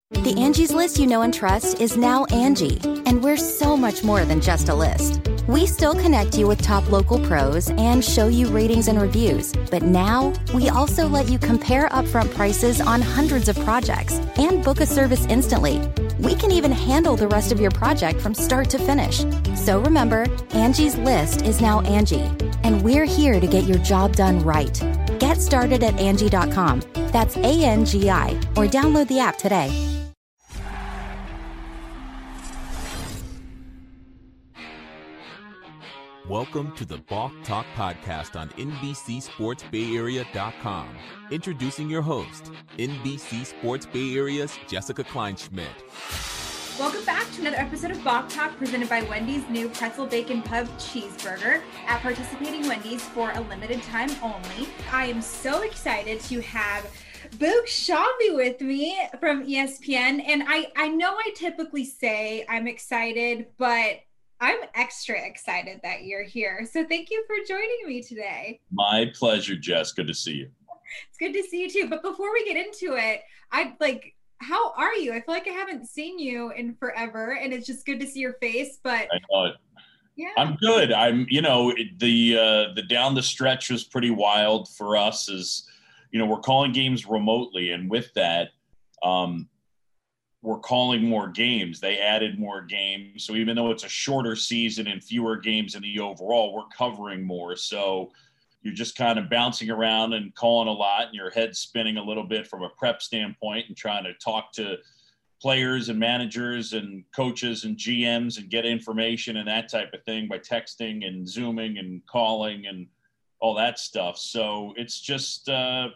The Angie's List you know and trust is now Angie, and we're so much more than just a list. We still connect you with top local pros and show you ratings and reviews, but now we also let you compare upfront prices on hundreds of projects and book a service instantly. We can even handle the rest of your project from start to finish. So remember, Angie's List is now Angie, and we're here to get your job done right. Get started at Angie.com. That's ANGI, or download the app today. Welcome to the Balk Talk podcast on NBCSportsBayArea.com. Introducing your host, NBC Sports Bay Area's Jessica Kleinschmidt. Welcome back to another episode of Balk Talk presented by Wendy's new Pretzel Bacon Pub Cheeseburger at participating Wendy's for a limited time only. I am so excited to have Boog Sciambi with me from ESPN. And I know I typically say I'm excited, but I'm extra excited that you're here. So thank you for joining me today. My pleasure, Jess. Good to see you. It's good to see you too. But before we get into it, how are you? I feel like I haven't seen you in forever, and it's just good to see your face. But I know it. Yeah, I'm good. The down the stretch was pretty wild for us. As we're calling games remotely, and with that, we're calling more games. They added more games. So even though it's a shorter season and fewer games in the overall, we're covering more. So you're just kind of bouncing around and calling a lot, and your head's spinning a little bit from a prep standpoint and trying to talk to players and managers and coaches and GMs and get information and that type of thing by texting and Zooming and calling and all that stuff. So it's just,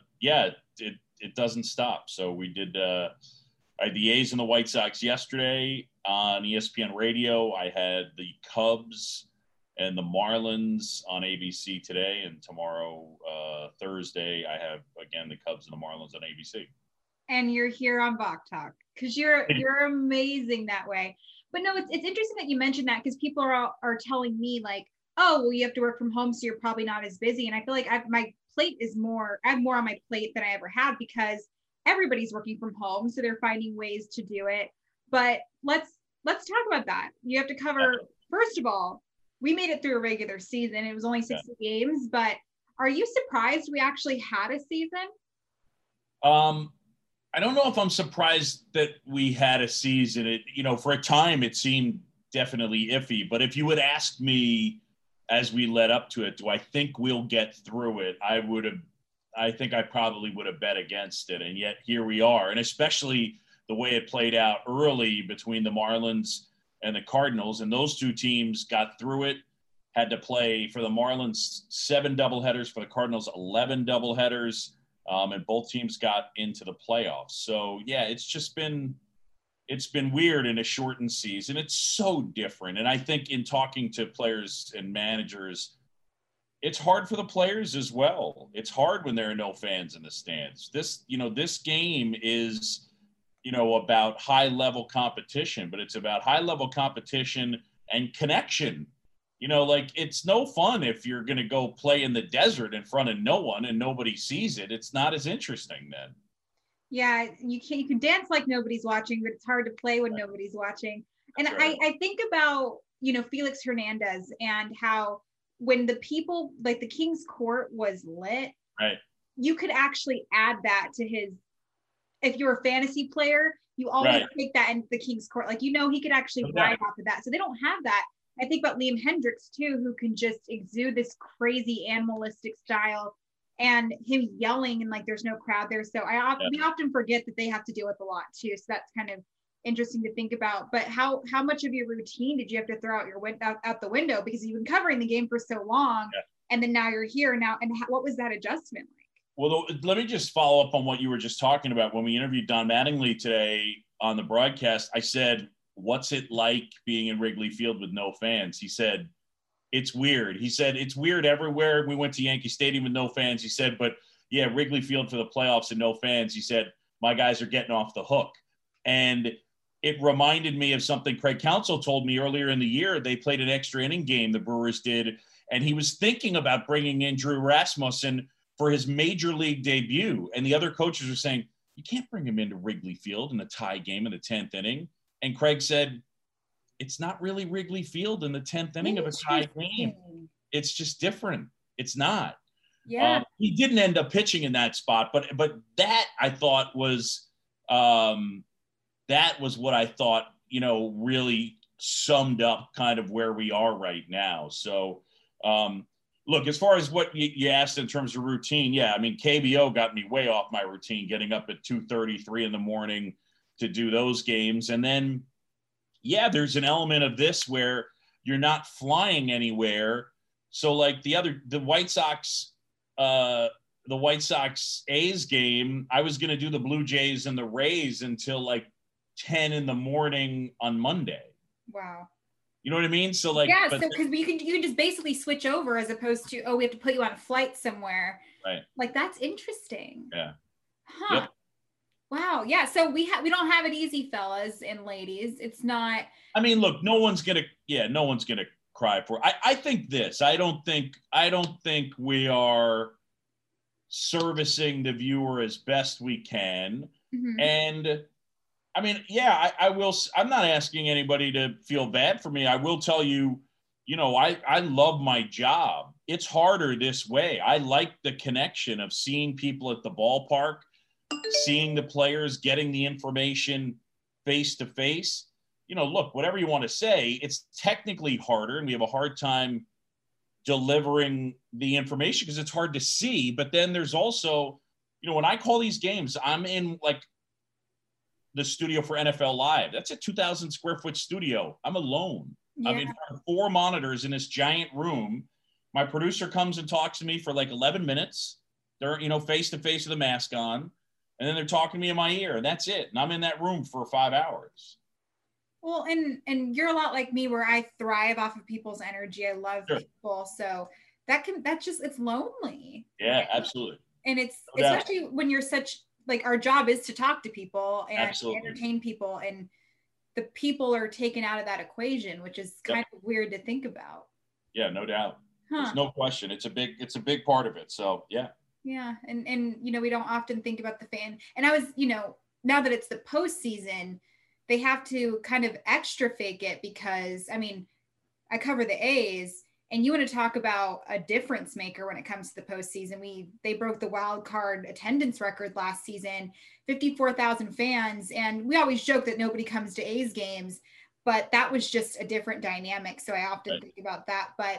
it doesn't stop. So we did I had the A's and the White Sox yesterday on ESPN Radio. I had the Cubs and the Marlins on ABC today. And tomorrow, Thursday, I have, again, the Cubs and the Marlins on ABC. And you're here on Balk Talk because you're amazing that way. But no, it's interesting that you mentioned that because people are telling me like, oh, well, you have to work from home, so you're probably not as busy. And I feel like I have more on my plate than I ever had because everybody's working from home, so they're finding ways to do it. But let's talk about that. You have to cover, first of all, we made it through a regular season. It was only 60 games, but are you surprised we actually had a season? I don't know if I'm surprised that we had a season. For a time it seemed definitely iffy, but if you would ask me as we led up to it, do I think we'll get through it? I think I probably would have bet against it. And yet here we are. And especially the way it played out early between the Marlins and the Cardinals. And those two teams got through it, had to play for the Marlins 7 doubleheaders, for the Cardinals 11 doubleheaders. And both teams got into the playoffs. So yeah, it's been weird in a shortened season. It's so different. And I think in talking to players and managers, it's hard for the players as well. It's hard when there are no fans in the stands. This game is, about high level competition, but it's about high level competition and connection. It's no fun if you're going to go play in the desert in front of no one and nobody sees it. It's not as interesting then. Yeah, you can dance like nobody's watching, but it's hard to play when nobody's watching. And right. I think about, Felix Hernandez and how when the people, like the King's Court was lit, right, you could actually add that to if you're a fantasy player, you always take that into the King's Court. He could actually ride off of that. So they don't have that. I think about Liam Hendriks too, who can just exude this crazy animalistic style and him yelling and there's no crowd there. So we often forget that they have to deal with a lot too. So that's kind of interesting to think about. But how much of your routine did you have to throw out the window because you've been covering the game for so long, and then now you're here now? And what was that adjustment like? Well, let me just follow up on what you were just talking about. When we interviewed Don Mattingly today on the broadcast, I said, "What's it like being in Wrigley Field with no fans?" He said, "It's weird." He said, "It's weird everywhere. We went to Yankee Stadium with no fans." He said, "But yeah, Wrigley Field for the playoffs and no fans." He said, "My guys are getting off the hook." And it reminded me of something Craig Counsell told me earlier in the year. They played an extra inning game, the Brewers did, and he was thinking about bringing in Drew Rasmussen for his major league debut. And the other coaches were saying, you can't bring him into Wrigley Field in a tie game in the 10th inning. And Craig said, it's not really Wrigley Field in the 10th inning of a tie game. It's just different. It's not. Yeah. He didn't end up pitching in that spot, but that I thought was that was what I thought, really summed up kind of where we are right now. So, look, as far as what you asked in terms of routine, yeah, I mean, KBO got me way off my routine, getting up at 2:33 in the morning to do those games. And then, yeah, there's an element of this where you're not flying anywhere. So like the White Sox A's game, I was going to do the Blue Jays and the Rays until like 10 in the morning on Monday. Wow. You know what I mean? So like, yeah, so because you can just basically switch over as opposed to, we have to put you on a flight somewhere. Right. Like that's interesting. Yeah. Huh. Yep. Wow. Yeah. So we don't have it easy, fellas and ladies. It's not. I mean, look, no one's gonna cry for it. I think this. I don't think we are servicing the viewer as best we can. Mm-hmm. And I mean, yeah, I will. I'm not asking anybody to feel bad for me. I will tell you, I love my job. It's harder this way. I like the connection of seeing people at the ballpark, seeing the players, getting the information face to face. Look, whatever you want to say, it's technically harder, and we have a hard time delivering the information because it's hard to see. But then there's also, when I call these games, I'm in like the studio for NFL Live. That's a 2,000 square foot studio. I'm alone. Yeah. I'm in front of 4 monitors in this giant room. My producer comes and talks to me for like 11 minutes. They're, face to face with a mask on, and then they're talking to me in my ear, and that's it. And I'm in that room for 5 hours. Well, and you're a lot like me where I thrive off of people's energy. I love people. So it's lonely. Yeah, right? Absolutely. And it's especially when you're like our job is to talk to people and Absolutely. entertain people, and the people are taken out of that equation, which is kind of weird to think about. Yeah, no doubt. There's no question. It's a big part of it. So yeah. Yeah. And we don't often think about the fan. And I was, now that it's the postseason, they have to kind of extra fake it because, I mean, I cover the A's, and you want to talk about a difference maker when it comes to the postseason. They broke the wild card attendance record last season, 54,000 fans. And we always joke that nobody comes to A's games, but that was just a different dynamic. So I often think about that. But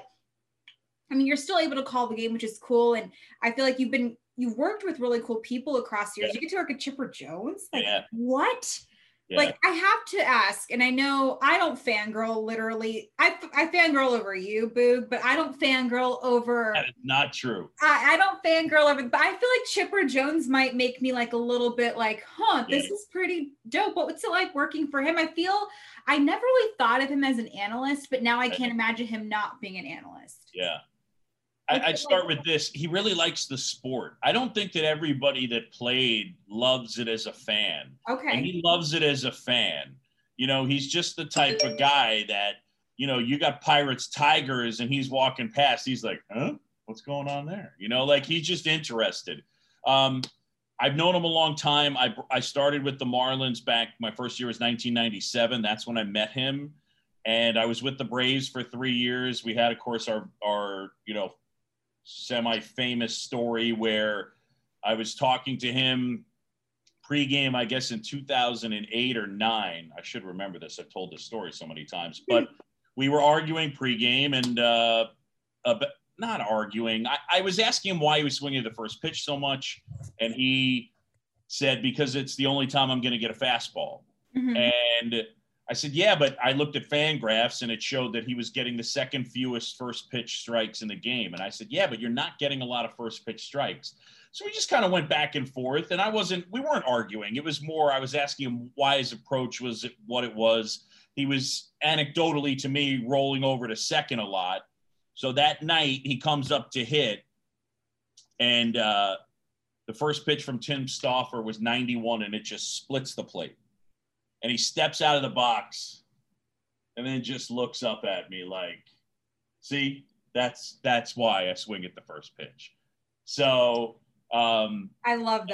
I mean, you're still able to call the game, which is cool. And I feel like you've worked with really cool people across years. You get to work with Chipper Jones. Like, what? Yeah. Like, I have to ask, and I know I don't fangirl literally. I fangirl over you, Boog, but I don't fangirl over. That is not true. I don't fangirl over, but I feel like Chipper Jones might make me like a little bit like, this is pretty dope. What's it like working for him? I never really thought of him as an analyst, but now I can't imagine him not being an analyst. Yeah. I'd start with this. He really likes the sport. I don't think that everybody that played loves it as a fan. Okay. And he loves it as a fan. He's just the type of guy that, you got Pirates, Tigers, and he's walking past. He's like, huh? What's going on there? Like he's just interested. I've known him a long time. I started with the Marlins back. My first year was 1997. That's when I met him. And I was with the Braves for 3 years. We had, of course, our semi-famous story where I was talking to him pregame, I guess in 2008 or 9. I should remember this. I've told this story so many times, but we were arguing pregame and not arguing. I was asking him why he was swinging the first pitch so much. And he said, because it's the only time I'm going to get a fastball. Mm-hmm. And I said, yeah, but I looked at FanGraphs and it showed that he was getting the second fewest first pitch strikes in the game. And I said, yeah, but you're not getting a lot of first pitch strikes. So we just kind of went back and forth, and we weren't arguing. It was more, I was asking him why his approach was what it was. He was anecdotally to me rolling over to second a lot. So that night he comes up to hit, and the first pitch from Tim Stauffer was 91, and it just splits the plate. And he steps out of the box and then just looks up at me like, see, that's why I swing at the first pitch. So I love that.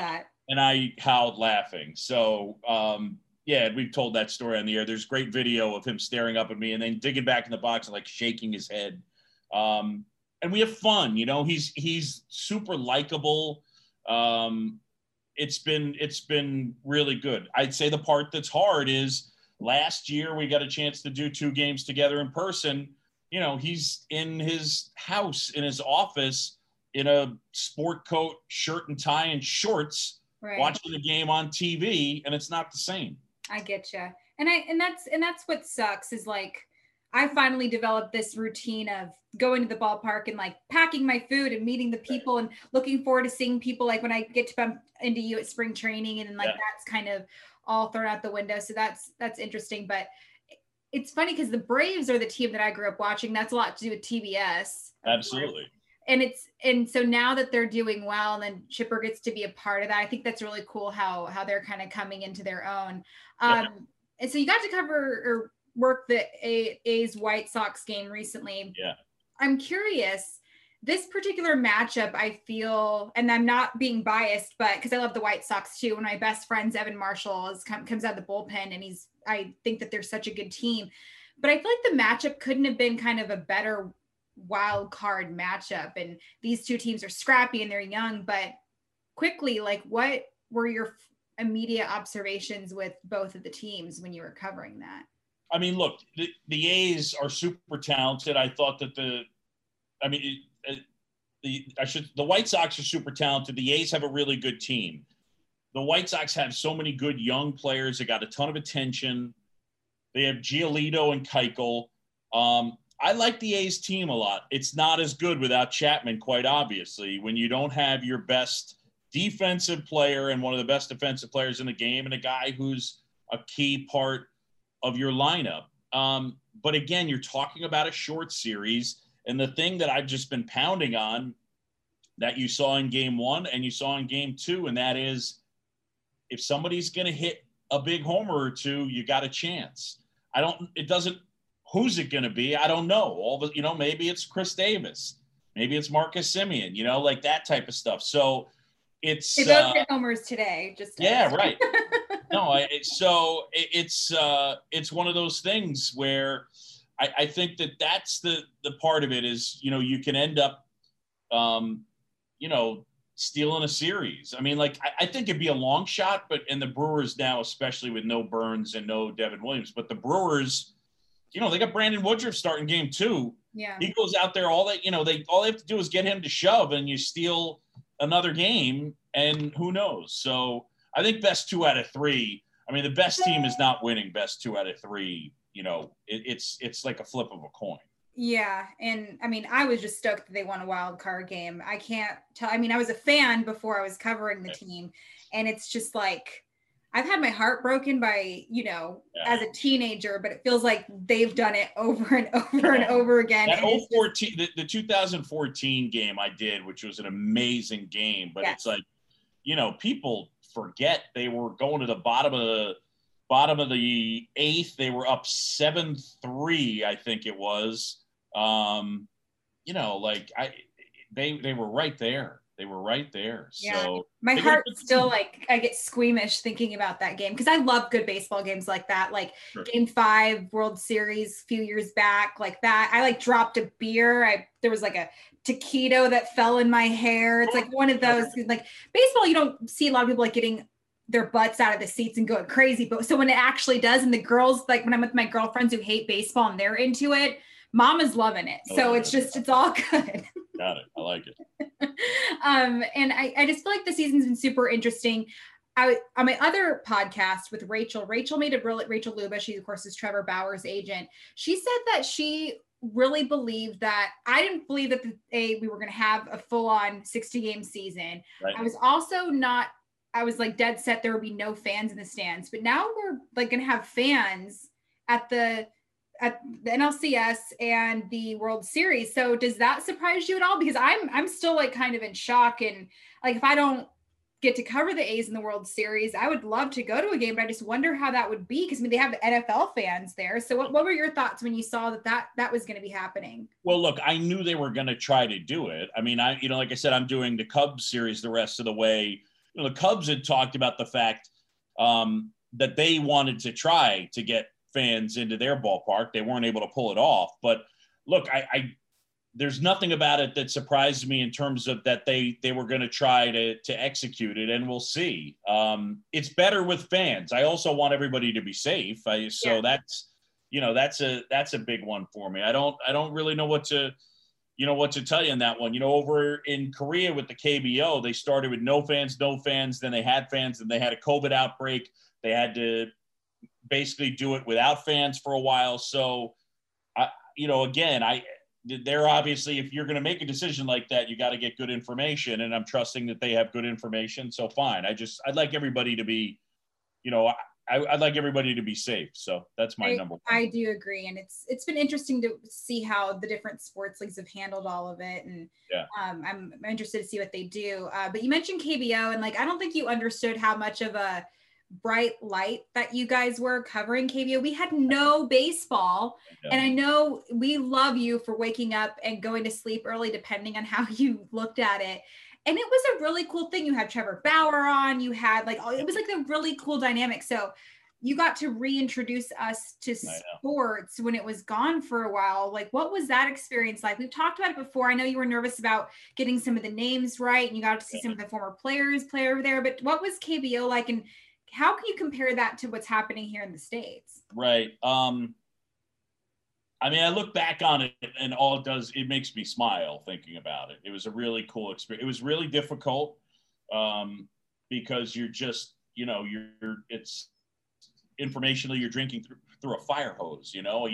And I howled laughing. So, yeah, we've told that story on the air. There's great video of him staring up at me and then digging back in the box and like shaking his head. And we have fun, you know, he's super likable. It's been really good. I'd say the part that's hard is last year we got a chance to do 2 games together in person. You know, he's in his house, in his office, in a sport coat, shirt and tie and shorts, right, watching the game on TV, and it's not the same. I get you. And that's what sucks is like, I finally developed this routine of going to the ballpark and like packing my food and meeting the people and looking forward to seeing people. Like when I get to bump into you at spring training and like that's kind of all thrown out the window. So that's interesting. But it's funny because the Braves are the team that I grew up watching. That's a lot to do with TBS. Absolutely. And so now that they're doing well and then Chipper gets to be a part of that, I think that's really cool how they're kind of coming into their own. And so you got to cover or work the A's White Sox game recently. Yeah. I'm curious, this particular matchup, I feel, and I'm not being biased, but because I love the White Sox too. One of my best friends, Evan Marshall, comes out of the bullpen, and I think that they're such a good team. But I feel like the matchup couldn't have been kind of a better wild card matchup. And these two teams are scrappy and they're young, but quickly, like what were your immediate observations with both of the teams when you were covering that? I mean, look, the A's are super talented. I thought that the White Sox are super talented. The A's have a really good team. The White Sox have so many good young players. They got a ton of attention. They have Giolito and Keuchel. I like the A's team a lot. It's not as good without Chapman, quite obviously. When you don't have your best defensive player and one of the best defensive players in the game and a guy who's a key part of your lineup. But again, you're talking about a short series. And the thing that I've just been pounding on that you saw in game 1 and you saw in game 2, and that is if somebody's going to hit a big homer or two, you got a chance. Who's it going to be? I don't know. Maybe it's Chris Davis. Maybe it's Marcus Semien, like that type of stuff. So it's they both hit homers today. Right. No, it's one of those things where I think that's the part of it is, you can end up, stealing a series. I mean, like, I think it'd be a long shot, and the Brewers now, especially with no Burns and no Devin Williams, but the Brewers, they got Brandon Woodruff starting game 2. Yeah. He goes out there, all they have to do is get him to shove and you steal another game, and who knows? So I think best 2 out of 3. I mean, the best team is not winning best 2 out of 3. It's like a flip of a coin. Yeah. And I mean, I was just stoked that they won a wild card game. I can't tell. I mean, I was a fan before I was covering the team, and it's just like, I've had my heart broken by, as a teenager, but it feels like they've done it over and over and over again. That 2014 game I did, which was an amazing game, but It's like, people forget they were going to the bottom of the 8th. They were up 7-3, I think it was. They were right there. They were right there. Yeah. So my heart still, like, I get squeamish thinking about that game because I love good baseball games like that. Like Game 5 World Series a few years back, like that. I dropped a beer. There was like a taquito that fell in my hair. It's like one of those, like, baseball, you don't see a lot of people like getting their butts out of the seats and going crazy. But so when it actually does, and the girls, like when I'm with my girlfriends who hate baseball and they're into it, Mama's loving it. So it's all good. Got it. I like it. And I just feel like the season's been super interesting. On my other podcast with Rachel made a really, Rachel Luba, she of course is Trevor Bauer's agent. She said that she really believed that I didn't believe that we were going to have a full-on 60-game season. Right. I was like dead set there would be no fans in the stands, but now we're like going to have fans at the NLCS and the World Series. So does that surprise you at all? Because I'm still like kind of in shock, and like if I don't get to cover the A's in the World Series, I would love to go to a game, but I just wonder how that would be because they have NFL fans there. So what were your thoughts when you saw that was going to be happening? Well, look, I knew they were going to try to do it. I mean, like I said, I'm doing the Cubs series the rest of the way. the Cubs had talked about the fact that they wanted to try to get fans into their ballpark. They weren't able to pull it off. But look, there's nothing about it that surprised me in terms of that they were going to try to execute it, and we'll see. It's better with fans. I also want everybody to be safe. That's a big one for me. I don't really know what to tell you in that one. Over in Korea with the KBO, they started with no fans, then they had fans, and they had a COVID outbreak. They had to basically do it without fans for a while. So, they're obviously, if you're going to make a decision like that, you got to get good information, and I'm trusting that they have good information. So fine. I'd like everybody to be, I'd like everybody to be safe. So that's my number one. I do agree. And it's been interesting to see how the different sports leagues have handled all of it. And I'm interested to see what they do. But you mentioned KBO, and I don't think you understood how much of a bright light that you guys were covering KBO. We had no baseball. Yeah. And I know we love you for waking up and going to sleep early, depending on how you looked at it. And it was a really cool thing. You had Trevor Bauer on, you had it was a really cool dynamic. So you got to reintroduce us to sports when it was gone for a while. What was that experience like? We've talked about it before. I know you were nervous about getting some of the names right, and you got to see some of the former players play over there, but what was KBO like, and how can you compare that to what's happening here in the States? Right. I look back on it, and all it does, it makes me smile thinking about it. It was a really cool experience. It was really difficult because you're just, it's informationally, you're drinking through a fire hose,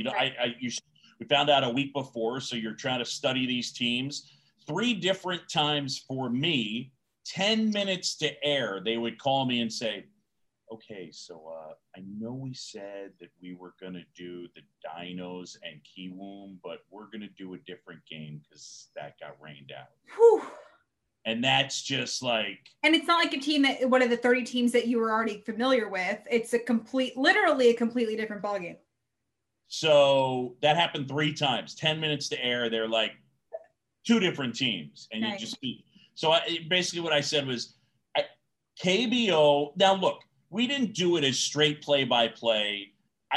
we found out a week before, so you're trying to study these teams. 3 different times for me, 10 minutes to air, they would call me and say, okay, so I know we said that we were going to do the Dinos and Kiwoom, but we're going to do a different game because that got rained out. Whew. And that's just and it's not like a team that one of the 30 teams that you were already familiar with. It's literally a completely different ballgame. So that happened 3 times, 10 minutes to air. They're 2 different teams. And you just speak. So basically what I said was KBO. Now look, we didn't do it as straight play-by-play.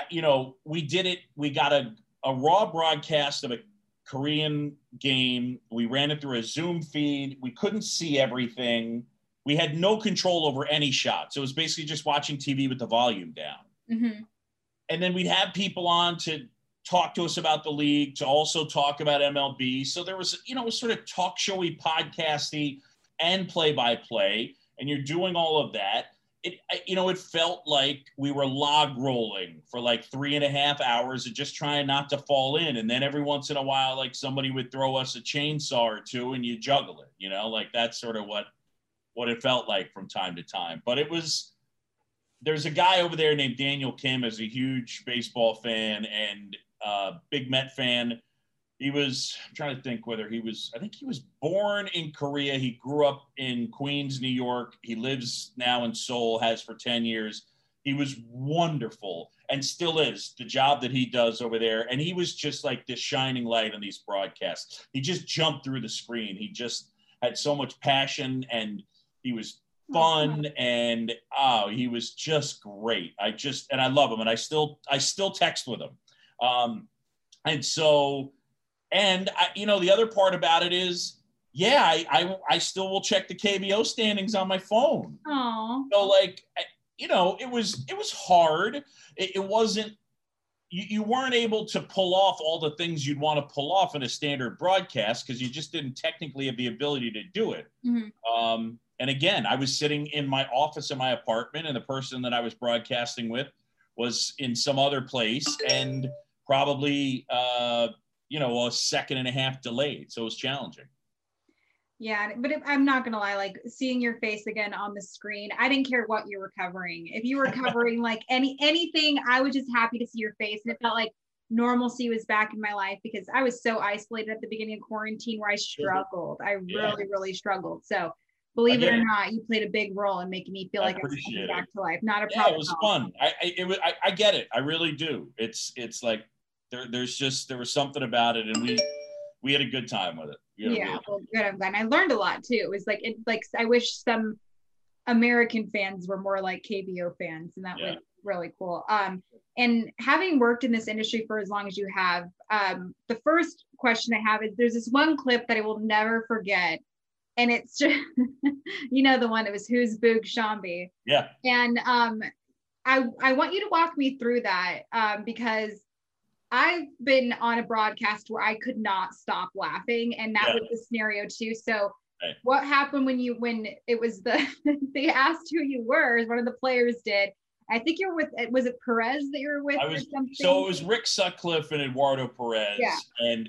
We did it. We got a raw broadcast of a Korean game. We ran it through a Zoom feed. We couldn't see everything. We had no control over any shots. It was basically just watching TV with the volume down. Mm-hmm. And then we'd have people on to talk to us about the league, to also talk about MLB. So there was, it was sort of talk showy, podcasty, and play-by-play. And you're doing all of that. It felt like we were log rolling for 3.5 hours and just trying not to fall in. And then every once in a while, somebody would throw us a chainsaw or 2 and you juggle it, that's sort of what it felt like from time to time. But there's a guy over there named Daniel Kim, is a huge baseball fan and big Met fan. I'm trying to think I think he was born in Korea. He grew up in Queens, New York. He lives now in Seoul, has for 10 years. He was wonderful and still is, the job that he does over there. And he was just this shining light on these broadcasts. He just jumped through the screen. He just had so much passion, and he was fun, and he was just great. And I love him, and I still text with him. And so, and the other part about it is, I still will check the KBO standings on my phone. Aww. So it was hard. It wasn't, you weren't able to pull off all the things you'd want to pull off in a standard broadcast because you just didn't technically have the ability to do it. Mm-hmm. And again, I was sitting in my office in my apartment, and the person that I was broadcasting with was in some other place, and probably, a 1.5 seconds delayed. So it was challenging. Yeah, but I'm not going to lie, seeing your face again on the screen, I didn't care what you were covering. If you were covering anything, I was just happy to see your face. And it felt like normalcy was back in my life because I was so isolated at the beginning of quarantine where I struggled. I really struggled. So believe it or not, you played a big role in making me feel like I was coming back to life. Not a problem. Yeah, it was fun. I get it. I really do. It's there was something about it, and we had a good time with it. Yeah, well, good. I'm glad. And I learned a lot too. It was I wish some American fans were more like KBO fans, and that was really cool. And having worked in this industry for as long as you have, the first question I have is, there's this one clip that I will never forget, and it's just, the one that was, who's Boog Sciambi? Yeah. And I want you to walk me through that, because I've been on a broadcast where I could not stop laughing, and that was the scenario too. So what happened when it was they asked who you were, as one of the players did. I think you're with, was it Perez that you were with or something? So it was Rick Sutcliffe and Eduardo Perez. Yeah. And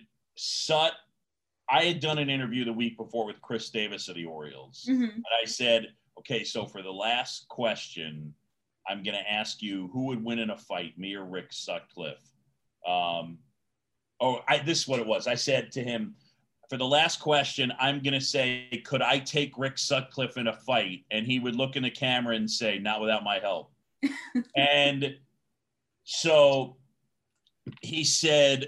I had done an interview the week before with Chris Davis of the Orioles. Mm-hmm. And I said, okay, so for the last question, I'm going to ask you who would win in a fight, me or Rick Sutcliffe. This is what it was. I said to him, for the last question, I'm going to say, could I take Rick Sutcliffe in a fight? And he would look in the camera and say, not without my help. And so he said,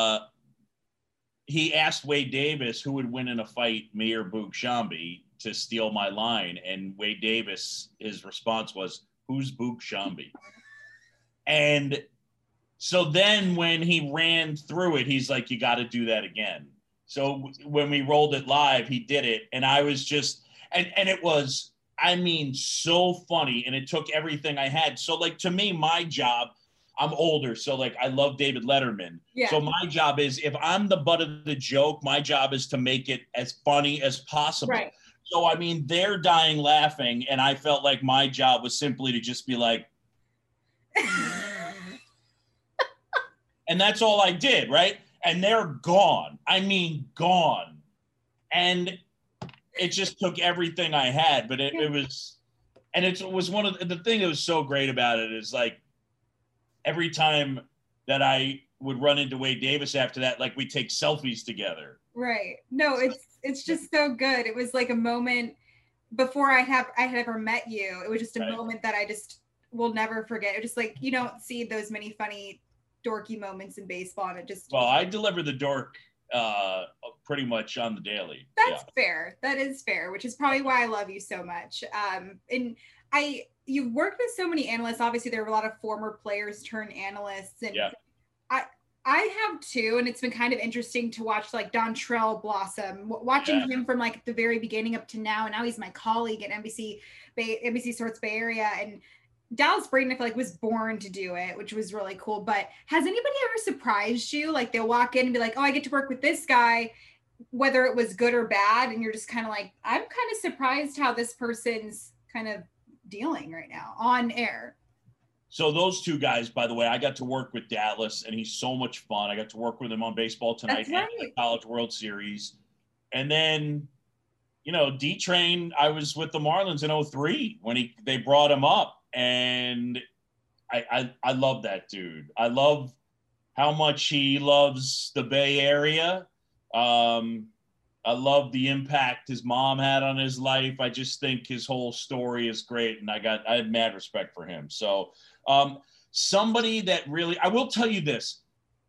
he asked Wade Davis who would win in a fight, me or Boog Sciambi, to steal my line. And Wade Davis, his response was, who's Boog Sciambi? And so then when he ran through it, he's like, you got to do that again. So when we rolled it live, he did it. And I was just, and it was, so funny. And it took everything I had. So like, to me, my job, I'm older. So like, I love David Letterman. Yeah. So my job is, if I'm the butt of the joke, my job is to make it as funny as possible. Right. So, they're dying laughing. And I felt like my job was simply to just be like, and that's all I did. Right. And they're gone. Gone. And it just took everything I had, but it was one of the thing that was so great about it is like, every time that I would run into Wade Davis after that, like we take selfies together. Right. No, it's just so good. It was like a moment before I had ever met you. It was just a moment that I just will never forget. It was just like, you don't see those many funny, dorky moments in baseball. And it just, well, I deliver the dork pretty much on the daily. That's fair. That is fair, which is probably why I love you so much. And you've worked with so many analysts. Obviously, there are a lot of former players turned analysts, and I have too. And it's been kind of interesting to watch like Dontrelle blossom, watching him from like the very beginning up to now. And now he's my colleague at NBC Sports Bay Area, and Dallas Braden, I feel like, was born to do it, which was really cool. But has anybody ever surprised you? Like they'll walk in and be like, oh, I get to work with this guy, whether it was good or bad. And you're just kind of like, I'm kind of surprised how this person's kind of dealing right now on air. So those two guys, by the way, I got to work with Dallas, and he's so much fun. I got to work with him on Baseball Tonight and the College World Series. And then, D-Train, I was with the Marlins in 2003 when they brought him up. And I love that dude. I love how much he loves the Bay Area. I love the impact his mom had on his life. I just think his whole story is great, and I had mad respect for him. So somebody that really, I will tell you this.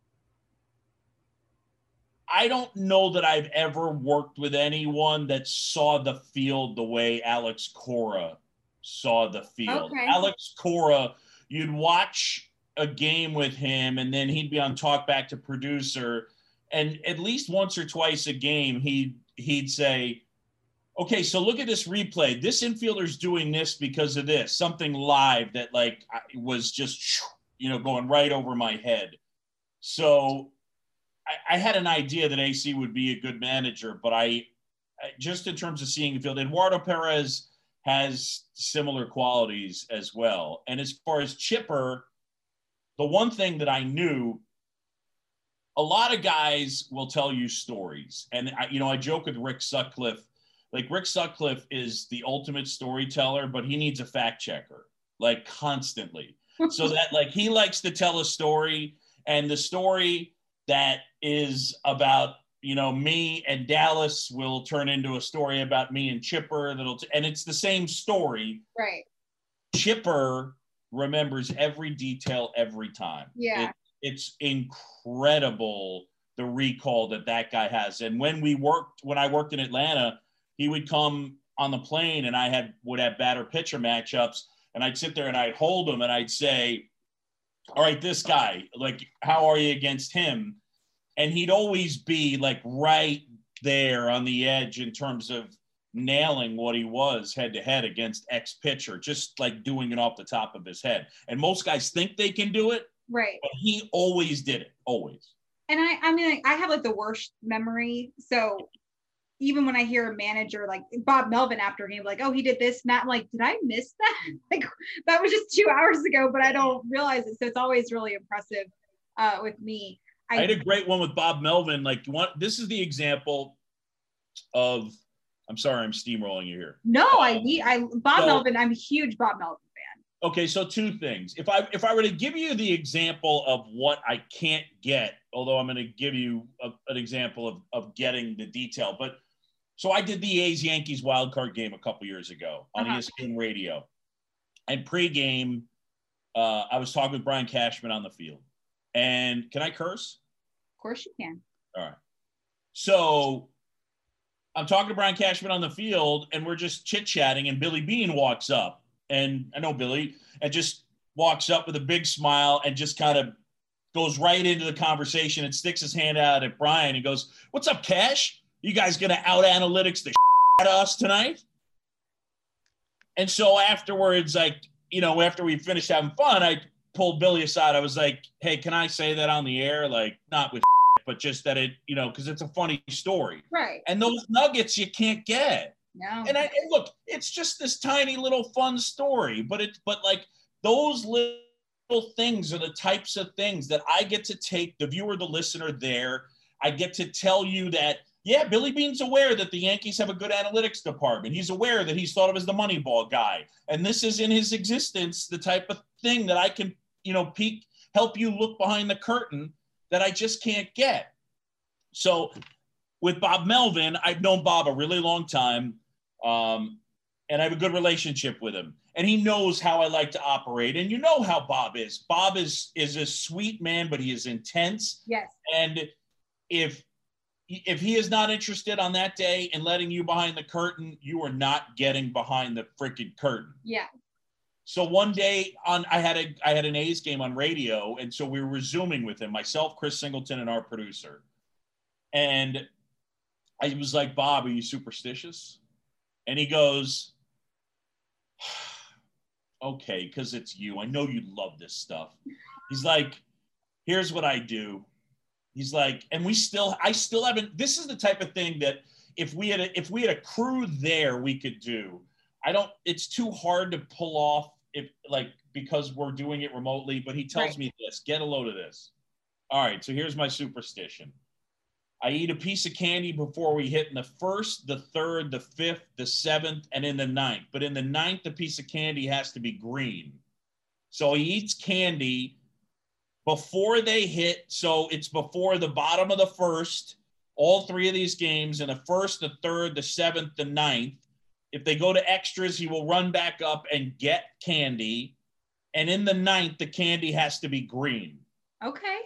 I don't know that I've ever worked with anyone that saw the field the way Alex Cora saw the field. Okay. Alex Cora, you'd watch a game with him, and then he'd be on Talkback to Producer, and at least once or twice a game, he'd say, okay, so look at this replay. This infielder's doing this because of this, something live that like was just, going right over my head. So I had an idea that AC would be a good manager, but I just in terms of seeing the field, Eduardo Perez has similar qualities as well. And as far as Chipper, the one thing that I knew, a lot of guys will tell you stories. And I joke with Rick Sutcliffe. Like Rick Sutcliffe is the ultimate storyteller, but he needs a fact checker, like constantly. So that like he likes to tell a story, and the story that is about, me and Dallas will turn into a story about me and Chipper and it's the same story. Right. Chipper remembers every detail every time. Yeah. It's incredible the recall that guy has. And when I worked in Atlanta, he would come on the plane and I would have batter pitcher matchups, and I'd sit there and I'd hold him and I'd say, all right, this guy, like, how are you against him? And he'd always be like right there on the edge in terms of nailing what he was head to head against X pitcher, just like doing it off the top of his head. And most guys think they can do it. Right. But he always did it, always. And I mean, I have like the worst memory. So even when I hear a manager like Bob Melvin after a game, like, oh, he did this and that, I'm like, did I miss that? Like, that was just 2 hours ago, but I don't realize it. So it's always really impressive with me. I had a great one with Bob Melvin. Like, this is the example of, I'm sorry, I'm steamrolling you here. No, Bob Melvin, I'm a huge Bob Melvin fan. Okay, so two things. If I were to give you the example of what I can't get, although I'm going to give you an example of getting the detail, but so I did the A's-Yankees wild card game a couple years ago on ESPN Radio. And pregame, I was talking with Brian Cashman on the field. And can I curse? Of course you can. All right. So I'm talking to Brian Cashman on the field, and we're just chit-chatting, and Billy Beane walks up. And I know Billy, and just walks up with a big smile and just kind of goes right into the conversation and sticks his hand out at Brian and goes, "What's up, Cash? You guys going to out-analytics the out of us tonight?" And so afterwards, after we finished having fun, I pulled Billy aside. I was like, "Hey, can I say that on the air? Like, not with but just that it, because it's a funny story." Right. And those nuggets you can't get. No. And look, it's just this tiny little fun story, but like those little things are the types of things that I get to take the viewer, the listener there. I get to tell you that, yeah, Billy Beane's aware that the Yankees have a good analytics department. He's aware that he's thought of as the Moneyball guy. And this is in his existence, the type of thing that I can, help you look behind the curtain that I just can't get. So with Bob Melvin, I've known Bob a really long time, and I have a good relationship with him. And he knows how I like to operate. And you know how Bob is. Bob is a sweet man, but he is intense. Yes. And if he is not interested on that day in letting you behind the curtain, you are not getting behind the freaking curtain. Yeah. So one day I had an A's game on radio, and so we were Zooming with him, myself, Chris Singleton, and our producer. And I was like, "Bob, are you superstitious?" And he goes, "Okay, because it's you. I know you love this stuff." He's like, "Here's what I do." He's like, and I still haven't. This is the type of thing that if we had a crew there, we could do. It's too hard to pull off because we're doing it remotely. But he tells me this. Get a load of this. All right, so here's my superstition. I eat a piece of candy before we hit in the first, the third, the fifth, the seventh, and in the ninth. But in the ninth, the piece of candy has to be green. So he eats candy before they hit. So it's before the bottom of the first, all three of these games, in the first, the third, the seventh, the ninth. If they go to extras, he will run back up and get candy. And in the ninth, the candy has to be green. Okay.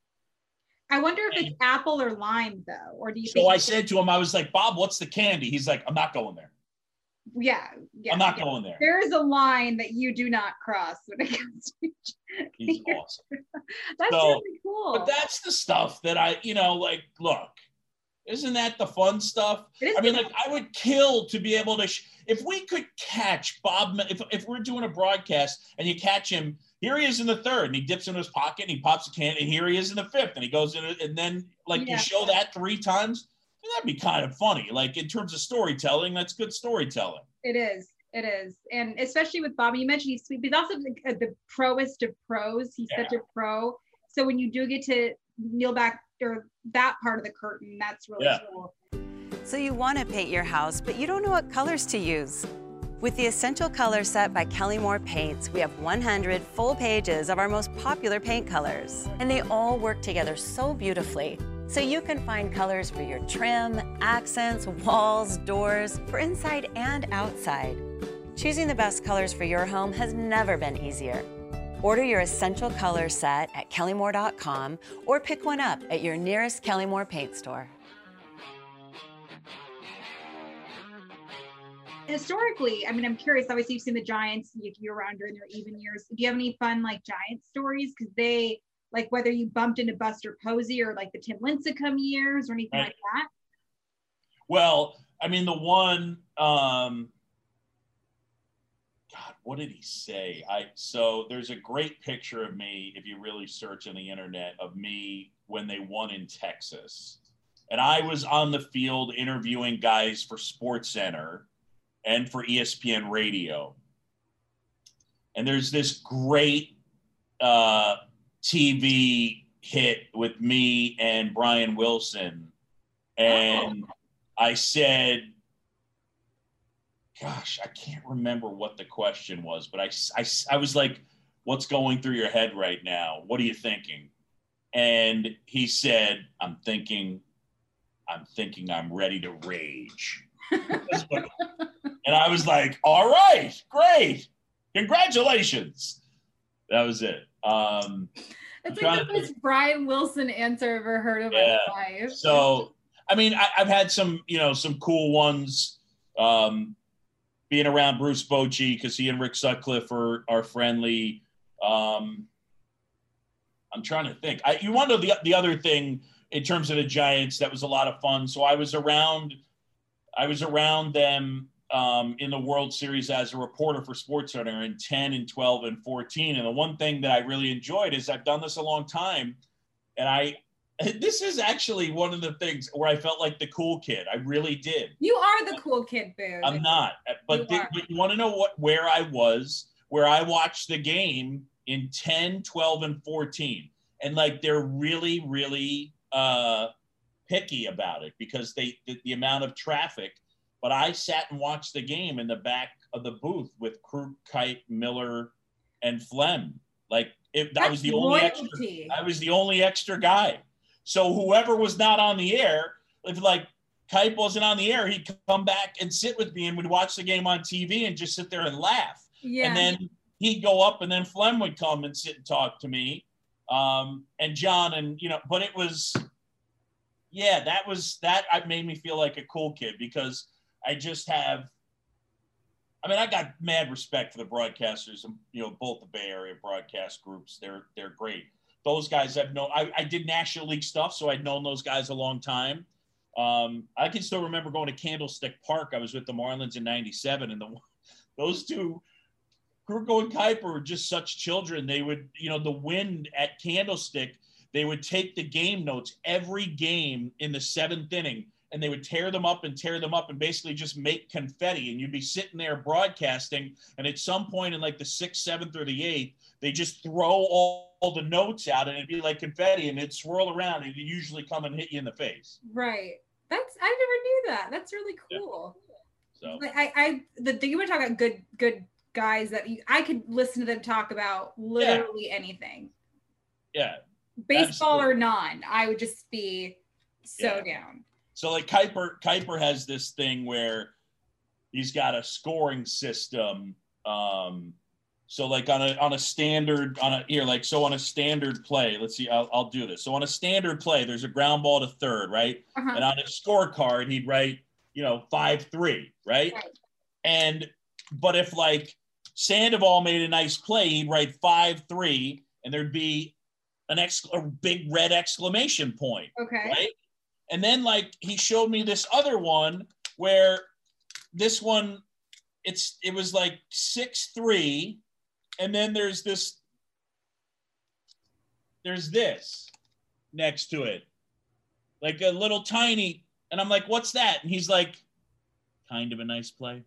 I wonder if it's apple or lime, though, or do you? So I said to him, I was like, "Bob, what's the candy?" He's like, "I'm not going there." Yeah. I'm not going there. There is a line that you do not cross when it comes to. He's awesome. That's really cool. But that's the stuff that look, isn't that the fun stuff? I mean, I would kill to be able to, if we could catch Bob, if we're doing a broadcast and you catch him. Here he is in the third, and he dips into his pocket, and he pops a can, and here he is in the fifth, and he goes in, and then you show that 3 times, that'd be kind of funny. Like in terms of storytelling, that's good storytelling. It is, and especially with Bobby, you mentioned he's sweet, but he's also the proest of pros. He's such a pro. So when you do get to kneel back or that part of the curtain, that's really cool. So you want to paint your house, but you don't know what colors to use. With the Essential Color Set by Kelly-Moore Paints, we have 100 full pages of our most popular paint colors. And they all work together so beautifully, so you can find colors for your trim, accents, walls, doors, for inside and outside. Choosing the best colors for your home has never been easier. Order your Essential Color Set at kellymoore.com or pick one up at your nearest Kelly-Moore Paint store. historically, I mean, I'm curious. Obviously, you've seen the Giants. You're around during their even years. Do you have any fun like Giants stories? Because they like whether you bumped into Buster Posey or like the Tim Lincecum years or anything like that. Well, I mean, the one. God, what did he say? So there's a great picture of me, if you really search on the internet, of me when they won in Texas. And I was on the field interviewing guys for SportsCenter and for ESPN Radio. And there's this great TV hit with me and Brian Wilson. And I said, gosh, I can't remember what the question was, but I was like, what's going through your head right now? What are you thinking? And he said, I'm thinking I'm ready to rage. And I was like, all right, great. Congratulations. That was it. It's like the most Brian Wilson answer I've ever heard of my life. So, I mean, I've had some cool ones. Being around Bruce Bochy, because he and Rick Sutcliffe are friendly. I'm trying to think. You want to know the other thing in terms of the Giants that was a lot of fun. So I was around them in the World Series as a reporter for SportsCenter in 10 and 12 and 14. And the one thing that I really enjoyed is I've done this a long time, and this is actually one of the things where I felt like the cool kid. I really did. You are the cool kid, Boo. I'm not. But you want to know where I was, where I watched the game in 10, 12, and 14. And, like, they're really, really picky about it because the amount of traffic. But I sat and watched the game in the back of the booth with Krug, Kite, Miller, and Flem. Like, I was the only extra guy. So whoever was not on the air, if like Kite wasn't on the air, he'd come back and sit with me and we'd watch the game on TV and just sit there and laugh. Yeah. And then he'd go up and then Flem would come and sit and talk to me. And John and, but it was, that made me feel like a cool kid because I just have, I got mad respect for the broadcasters and, both the Bay Area broadcast groups. They're great. Those guys I did National League stuff, so I'd known those guys a long time. I can still remember going to Candlestick Park. I was with the Marlins in '97, and those two, Kruger and Kuiper, were just such children. They would, the Wind at Candlestick, they would take the game notes every game in the 7th inning, and they would tear them up and basically just make confetti. And you'd be sitting there broadcasting, and at some point in like the 6th, 7th, or the 8th, they just throw all the notes out, and it'd be like confetti, and it'd swirl around, and it'd usually come and hit you in the face. Right. I never knew that. That's really cool. Yeah. So you want to talk about good guys that I could listen to them talk about literally anything. Yeah. Baseball or non, I would just be so down. So like Kuiper has this thing where he's got a scoring system. So like on a standard play, let's see, I'll do this. So on a standard play, there's a ground ball to third, right? Uh-huh. And on a scorecard, he'd write, 5-3, right? But if like Sandoval made a nice play, he'd write 5-3, and there'd be a big red exclamation point. Okay. Right? And then like he showed me this other one where this one, it was like 6-3. And then there's this next to it, like a little tiny, and I'm like, what's that? And he's like, kind of a nice play.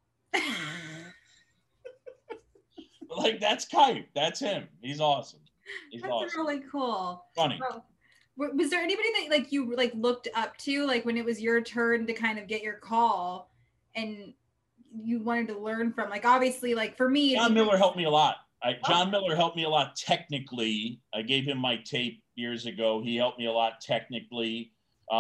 Like, that's Kite. That's him. He's awesome. That's awesome. Really cool. Funny. Well, was there anybody that like you like looked up to, like when it was your turn to kind of get your call and you wanted to learn from? Like, obviously, like for me, John Miller helped me a lot. John Miller helped me a lot technically. I gave him my tape years ago. He helped me a lot technically.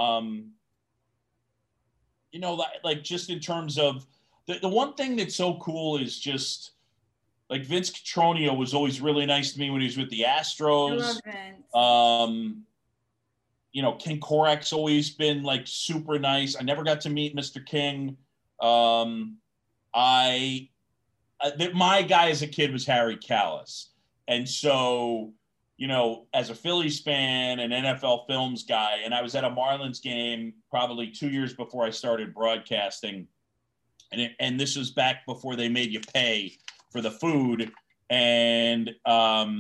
Like just in terms of the one thing that's so cool is just like Vince Cotroneo was always really nice to me when he was with the Astros. I love Vince. King Korak's always been like super nice. I never got to meet Mr. King. my guy as a kid was Harry Kalas. And so, you know, as a Phillies fan and NFL Films guy, and I was at a Marlins game probably 2 years before I started broadcasting. And this was back before they made you pay for the food. And I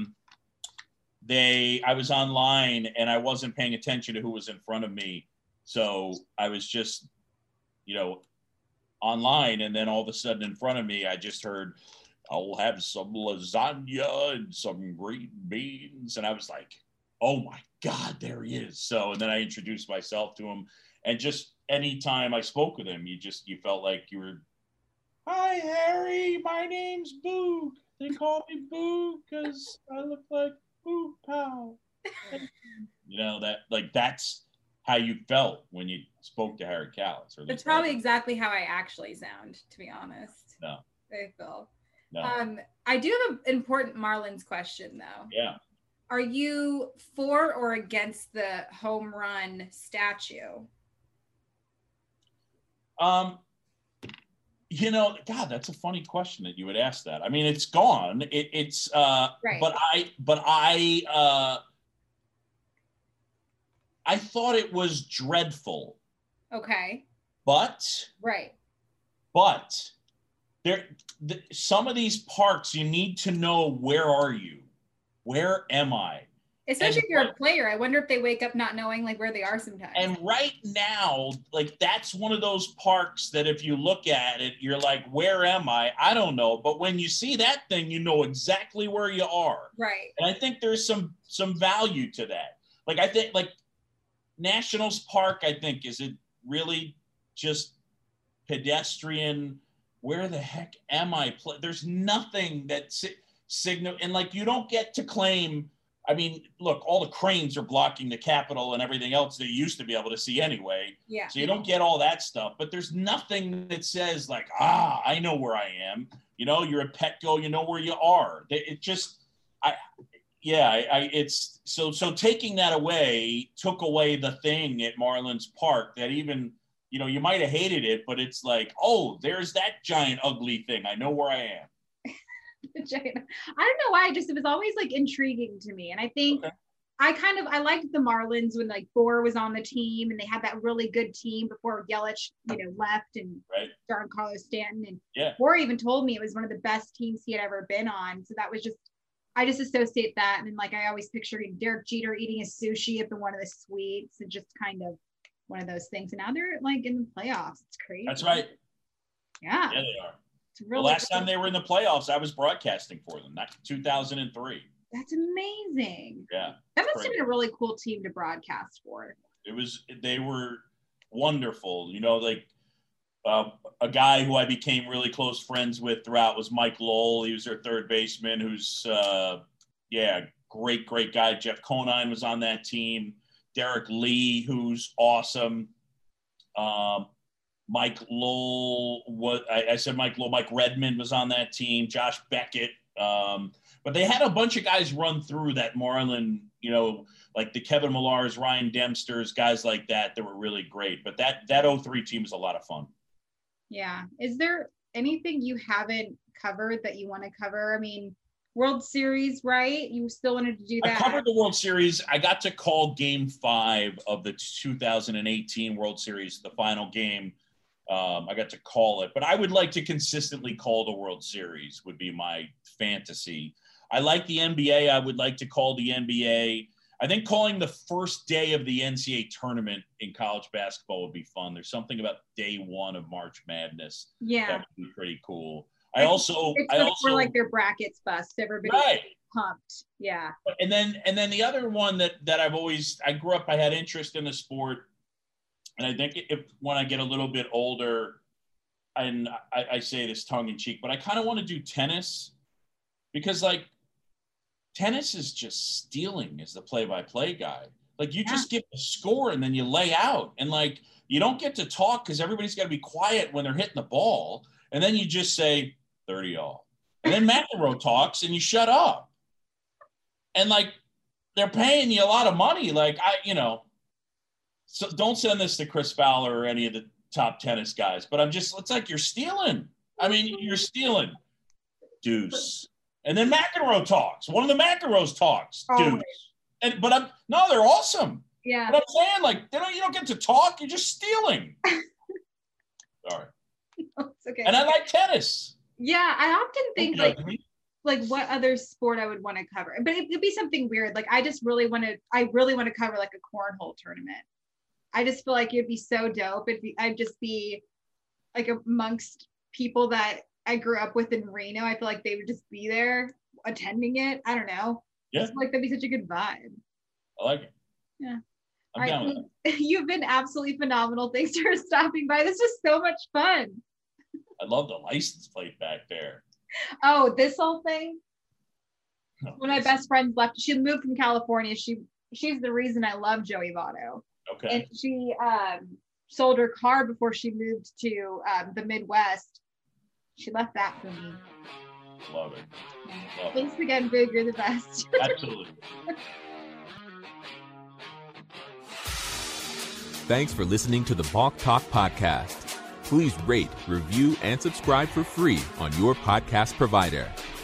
was online and I wasn't paying attention to who was in front of me. So I was just, you know, online. And then all of a sudden in front of me, I just heard, I'll have some lasagna and some green beans. And I was like, oh my God, there he is. So, and then I introduced myself to him. And just anytime I spoke with him, you felt like you were, hi, Harry, my name's Boo. They call me Boo because I look like Boo Pow. You know, that's how you felt when you spoke to Harry Kalas. That's probably exactly how I actually sound, to be honest. No. I feel. No. I do have an important Marlins question, though. Yeah. Are you for or against the home run statue? You know, God, that's a funny question that you would ask that. I mean, it's gone. It's right. But I thought it was dreadful. Okay. But some of these parks, you need to know, where are you? Where am I? Especially if you're a player. I wonder if they wake up not knowing like where they are sometimes. And right now, like, that's one of those parks that if you look at it, you're like, where am I? I don't know. But when you see that thing, you know exactly where you are. Right. And I think there's some value to that. Like, I think like Nationals Park, I think, is it really just pedestrian? Where the heck am I? There's nothing that signal, and like, you don't get to claim. I mean, look, all the cranes are blocking the Capitol and everything else that you used to be able to see anyway. Yeah. So you don't get all that stuff, but there's nothing that says like, I know where I am. You know, you're at Petco, you know where you are. It just, it's so taking that away took away the thing at Marlins Park that even, you know, you might have hated it, but it's like, oh, there's that giant ugly thing. I know where I am. I don't know why. It was always like intriguing to me. And I think I liked the Marlins when like Bohr was on the team and they had that really good team before Yelich, you know, left and started Carlos Stanton. And Bohr even told me it was one of the best teams he had ever been on. So that was I just associate that. And then like, I always picture Derek Jeter eating his sushi up in one of the suites and just kind of one of those things. And now they're like in the playoffs. It's crazy. That's right. Yeah. Yeah, they are. Really the last time they were in the playoffs, I was broadcasting for them. That's 2003. That's amazing. Yeah. That must have been a really cool team to broadcast for. They were wonderful. You know, like a guy who I became really close friends with throughout was Mike Lowell. He was their third baseman who's, great guy. Jeff Conine was on that team. Derek Lee, who's awesome. Mike Lowell, Mike Redmond was on that team, Josh Beckett. But they had a bunch of guys run through that Marlin, you know, like the Kevin Millars, Ryan Dempsters, guys like that were really great. But that 03 team was a lot of fun. Yeah. Is there anything you haven't covered that you want to cover? I mean, World Series, right? You still wanted to do that? I covered the World Series. I got to call Game 5 of the 2018 World Series, the final game. I got to call it, but I would like to consistently call the World Series would be my fantasy. I like the NBA. I would like to call the NBA. I think calling the first day of the NCAA tournament in college basketball would be fun. There's something about day one of March Madness. Yeah. That would be pretty cool. It's for like their brackets bust. Everybody pumped. Yeah. And then the other one that I grew up, I had interest in the sport. And I think when I get a little bit older, and I say this tongue in cheek, but I kind of want to do tennis because like tennis is just stealing as the play-by-play guy. Like you just give a score and then you lay out and like, you don't get to talk because everybody's got to be quiet when they're hitting the ball. And then you just say 30-all. And then McEnroe talks and you shut up. And like, they're paying you a lot of money. Like so don't send this to Chris Fowler or any of the top tennis guys, but it's like you're stealing. I mean, you're stealing. Deuce. And then McEnroe talks. One of the McEnroes talks. Deuce. But they're awesome. Yeah. But I'm saying, like, you don't get to talk. You're just stealing. Sorry. No, it's okay. And I like tennis. Yeah, I often think like what other sport I would want to cover, but it'd be something weird. Like I really want to cover like a cornhole tournament. I just feel like it'd be so dope. I'd just be like amongst people that I grew up with in Reno. I feel like they would just be there attending it. I don't know. Yeah. Just like that'd be such a good vibe. I like it. Yeah. I'm down with that. You've been absolutely phenomenal. Thanks for stopping by. This was so much fun. I love the license plate back there. Oh, this whole thing? When my best friend left, she moved from California. She's the reason I love Joey Votto. Okay. And she sold her car before she moved to the Midwest. She left that for me. Love it. Thanks again, Big. You're the best. Absolutely. Thanks for listening to the Balk Talk podcast. Please rate, review, and subscribe for free on your podcast provider.